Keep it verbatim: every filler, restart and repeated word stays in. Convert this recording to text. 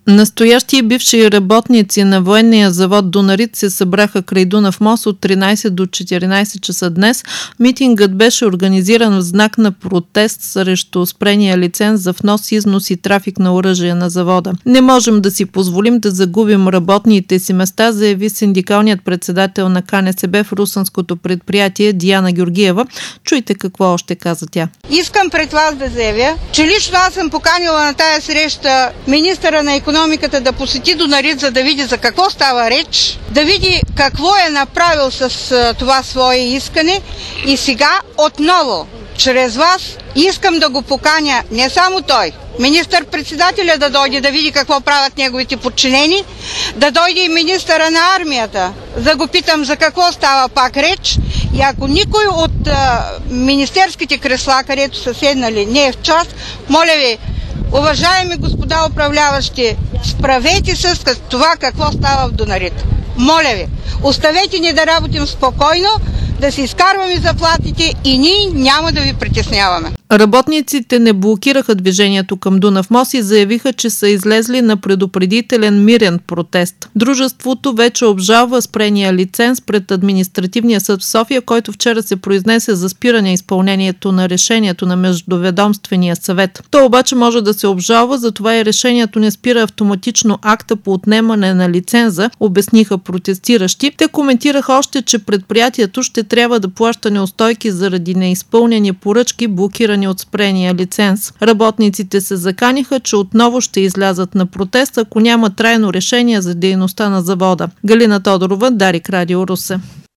Настоящи и бивши работници на военния завод Дунарит се събраха край Дунав мост от тринайсет до четиринайсет часа днес. Митингът беше организиран в знак на протест срещу спрения лиценз за внос, износ и трафик на оръжие на завода. Не можем да си позволим да загубим работните си места, заяви синдикалният председател на Ка Не Се Бе в русенското предприятие Диана Георгиева. Чуйте какво още каза тя. Искам пред вас да заявя, че лично аз съм поканила на тая среща министъра на икономиката да посети Дунарит, за да види за какво става реч, да види какво е направил с това свое искане и сега отново, чрез вас, искам да го поканя не само той, министър-председателя да дойде да види какво правят неговите подчинени, да дойде и министъра на армията, да го питам за какво става пак реч и ако никой от а, министерските кресла, където са седнали, не е в час, моля ви, уважаеми господа управляващи, справете се с това какво става в Дунарит. Моля ви, оставете ни да работим спокойно, да си изкарваме заплатите и ние няма да ви притесняваме. Работниците не блокираха движението към Дунав мост и заявиха, че са излезли на предупредителен мирен протест. Дружеството вече обжалва спрения лиценз пред Административния съд в София, който вчера се произнесе за спиране изпълнението на решението на Междуведомствения съвет. То обаче може да се обжалва, затова и решението не спира автоматично акта по отнемане на лиценза, обясниха протестиращи. Те коментираха още, че предприятието ще трябва да плаща неустойки заради неизпълнени поръчки, блокирани от спрения лиценз. Работниците се заканиха, че отново ще излязат на протест, ако няма трайно решение за дейността на завода. Галина Тодорова, Дарик Радио Русе.